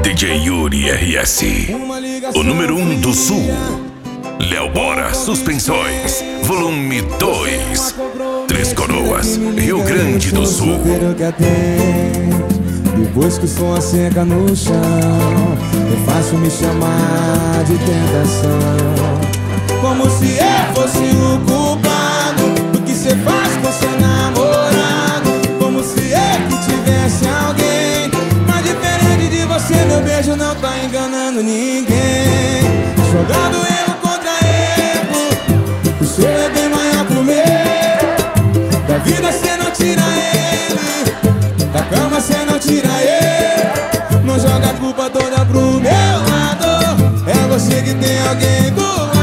DJ Yuri RS, o número 1 do Sul. Léo Bora Suspensões, volume 2. Três Coroas, Rio Grande do Sul. Depois que o som asseca no chão, é fácil me chamar de tentação. Como se eu fosse o culpado do que cê faz com seu namorado. Como se eu que tivesse alguém. Mas diferente de você, meu beijo não tá enganando ninguém. Jogando erro contra erro, o seu é bem maior que o meu. Da vida cê não tira ele, da cama cê não tira ele. Não joga a culpa toda pro meu lado. É você que tem alguém do lado.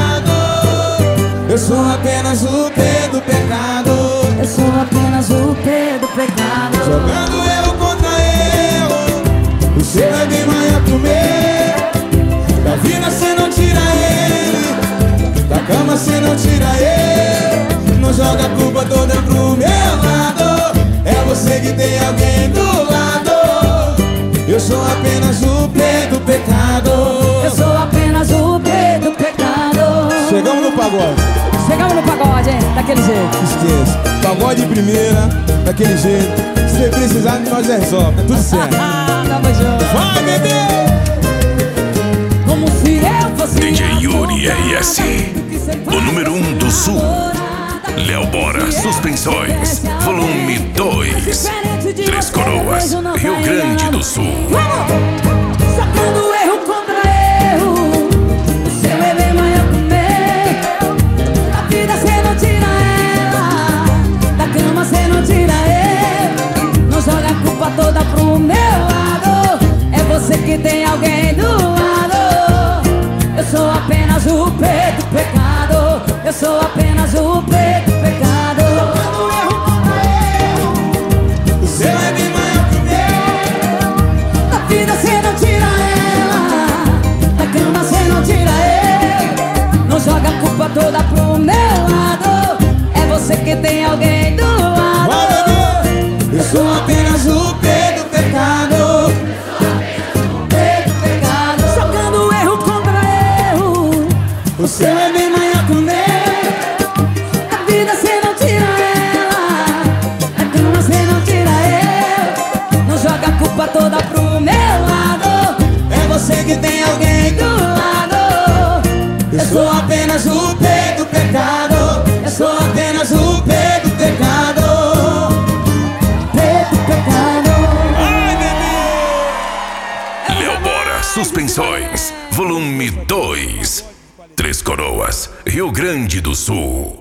Eu sou apenas o P do pecado. Eu sou apenas o P do pecado. Jogando erro contra erro, o seu é bem maior que o meu. Da vida cê não tira ele, da cama cê não tira ele. Não joga a culpa toda pro meu lado. É você que tem alguém do lado. Eu sou apenas o P do pecado. Eu sou apenas o P do pecado. Chegamos no pagode. Chegamos no pagode, hein? Daquele jeito. Esqueça, pagode de primeira, daquele jeito. Se você precisar, nós resolve, tá tudo certo. Tamo junto. Vai, bebê! Como se eu fosse DJ Yuri RS, o número 1 do Sul. Léo Bora Suspensões, volume 2. Três Coroas, Rio Grande do Sul. Sacando erro contra erro, o seu é bem maior que o meu. Da vida cê não tira ela, da cama cê não tira ele. Não joga a culpa toda pro meu lado. É você que tem alguém do lado. Eu sou apenas o P do pecado. Eu sou apenas o P do pecado. Sacando erro contra erro, O seu é bem maior que o meu. da vida cê não tira ela, da cama cê não tira ele. Não joga a culpa toda pro meu lado. É você que tem alguém do lado. Vai, bebê! Eu sou apenas o P do pecado. P do pecado. Jogando erro contra erro, O seu é bem maior que o meu. da vida cê não tira ela, da cama cê não tira ele. Não joga a culpa toda pro meu lado. É você que tem alguém do lado. Eu sou apenas o P do pecado. Eu sou apenas o P do pecado. P do pecado. Ai, bebê! Léo Bora Suspensões, volume 2. Três Coroas, Rio Grande do Sul.